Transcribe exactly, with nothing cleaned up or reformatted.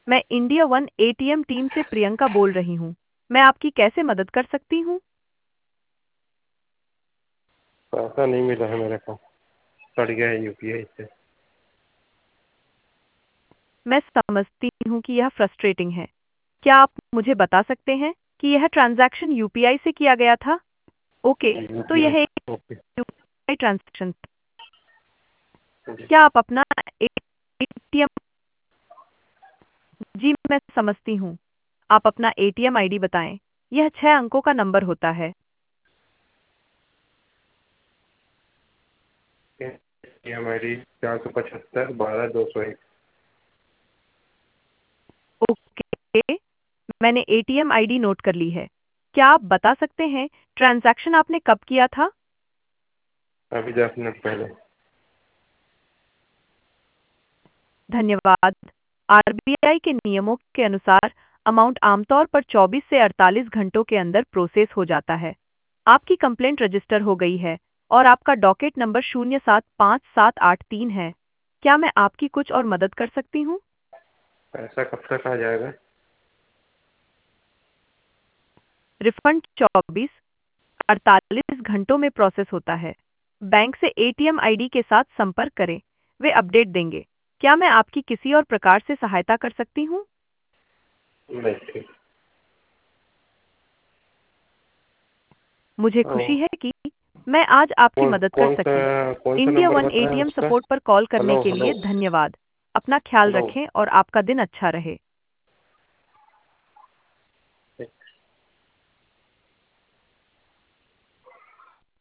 मैं India one ATM team से प्रियंका बोल रही हूँ। मैं आपकी कैसे मदद कर सकती हूँ? पैसा नहीं मिला है मेरे को, कट गया है यूपीआई से। मैं समझती हूँ कि यह फ्रस्ट्रेटिंग है। क्या आप मुझे बता सकते हैं कि यह ट्रांजैक्शन यूपीआई से किया गया था? ओके, तो यूपीआई। यह एक ओके। UPI transaction. जी। क्या आप अपना एटीएम? जी, मैं समझती हूँ। आप अपना एटीएम आईडी बताएं। यह छह अंकों का नंबर होता है। एम आई डी चार सौ पचहत्तर बारह दो सौ एक। ओके, मैंने एटीएम आईडी नोट कर ली है। क्या आप बता सकते हैं ट्रांजैक्शन आपने कब किया था? अभी दस मिनट पहले। धन्यवाद। आरबीआई के नियमों के अनुसार अमाउंट आमतौर पर चौबीस से अड़तालीस घंटों के अंदर प्रोसेस हो जाता है। आपकी कंप्लेंट रजिस्टर हो गई है और आपका डॉकेट नंबर शून्य सात पाँच सात आठ तीन है। क्या मैं आपकी कुछ और मदद कर सकती हूँ? पैसा कब तक आ जाएगा? रिफंड चौबीस अड़तालीस घंटों में प्रोसेस होता है। बैंक से एटीएम आईडी के साथ संपर्क करें, वे अपडेट देंगे। क्या मैं आपकी किसी और प्रकार से सहायता कर सकती हूँ? नहीं, ठीक। मुझे ओ, खुशी है कि मैं आज आपकी कौन मदद कर कौन सा सकी। कौन सा इंडिया नंबर वन बताया एटीएम उसका? सपोर्ट पर कॉल करने हेलो के हेलो लिए धन्यवाद। अपना ख्याल हेलो। रखें और आपका दिन अच्छा रहे।